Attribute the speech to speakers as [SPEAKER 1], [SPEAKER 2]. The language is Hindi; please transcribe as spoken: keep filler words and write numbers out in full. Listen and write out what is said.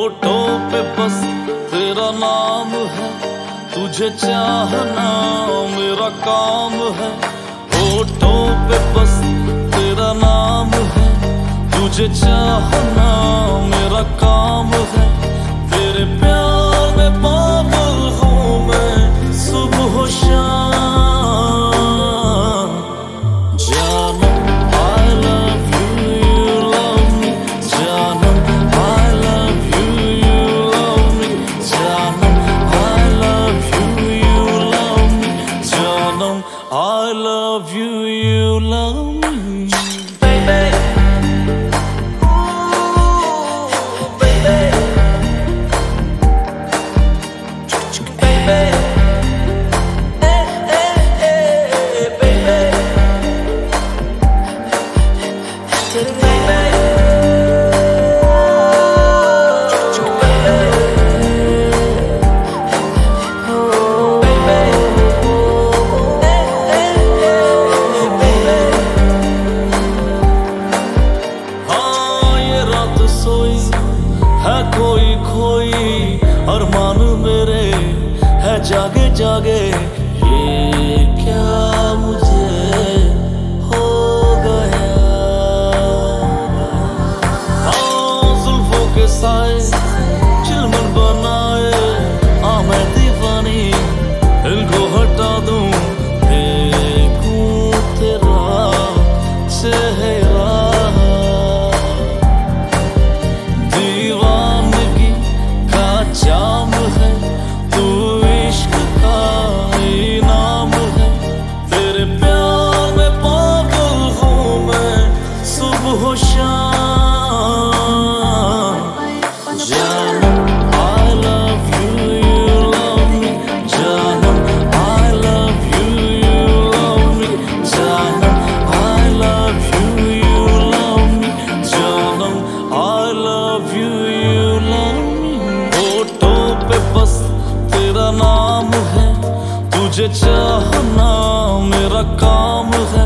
[SPEAKER 1] होठों पे बस तेरा नाम है, तुझे चाहना मेरा काम है। होठों पे बस तेरा नाम है, तुझे चाहना मेरा काम है। तेरे प्यार में पागल हूँ मैं सुबह शाम। जानम I love you, you love me। जानम I love you, you love me। जानम I love you, you love me। जानम I love you, you love me। Baby है कोई खोई अरमान मेरे है जागे जागे। ये क्या मुझे हो गया। हाँ जुल्फों के साए चिलमन बनाए, आ मैं दीवानी इनको हटा दूं। देखूं तेरा चेहरा, जाम है तू इश्क का इनाम है। तेरे प्यार में पागल हूँ मैं सुबह शाम। जानम I love you, you love me। जानम I love you, you love me। जानम I love you, you love me। जानम I love you, you love me। होठों पे बस तेरा नाम है, तुझे चाहना मेरा काम है।